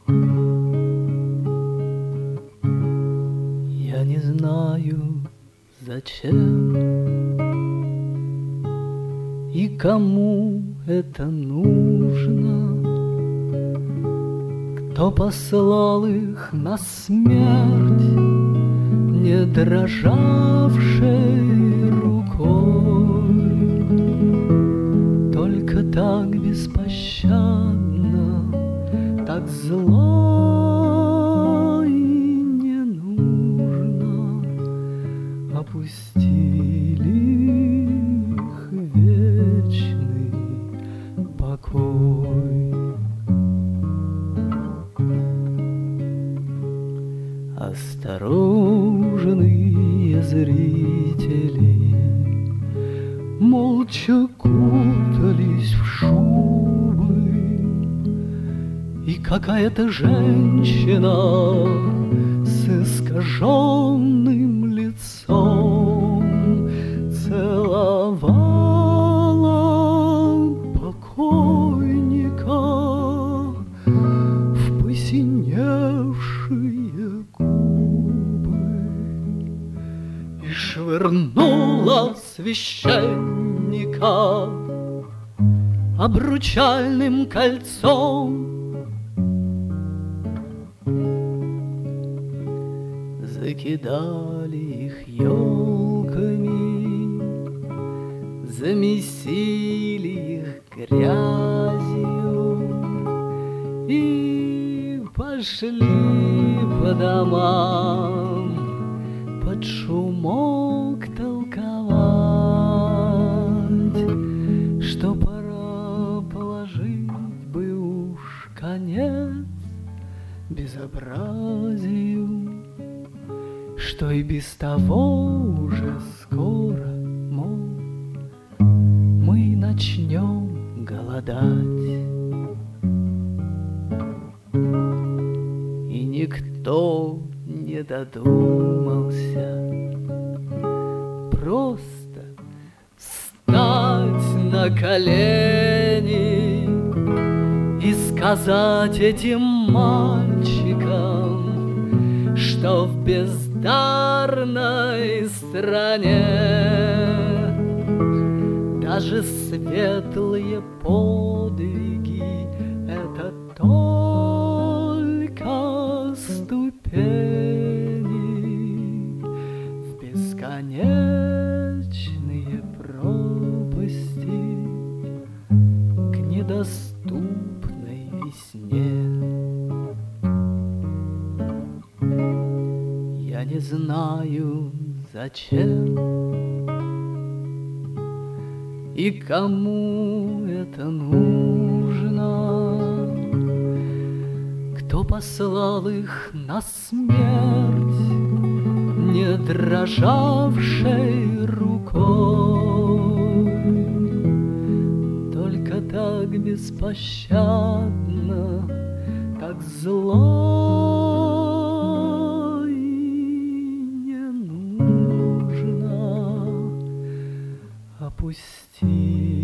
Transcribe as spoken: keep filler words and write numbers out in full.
Я не знаю, зачем и кому это нужно, кто послал их на смерть, не дрожавшей рукой, только так беспощадно, так зло и не нужно опустили их вечный покой. Осторожные зрители молча кутались в шубы, и какая-то женщина с искаженным лицом целовала покойника в посиневшие губы и швырнула священника обручальным кольцом. Закидали их елками, замесили их грязью и пошли по домам под шумок толковать, что пора положить бы уж конец безобразию, что и без того уже скоро, мол, мы начнем голодать. И никто не додумался просто встать на колени и сказать этим мальчикам, что в бездарной стране даже светлые подвиги — это только ступени в бесконечные пропасти к недоступной весне. Я не знаю, зачем и кому это нужно, кто послал их на смерть, не дрожавшей рукой, только так беспощадно, так зло и не нужно опустить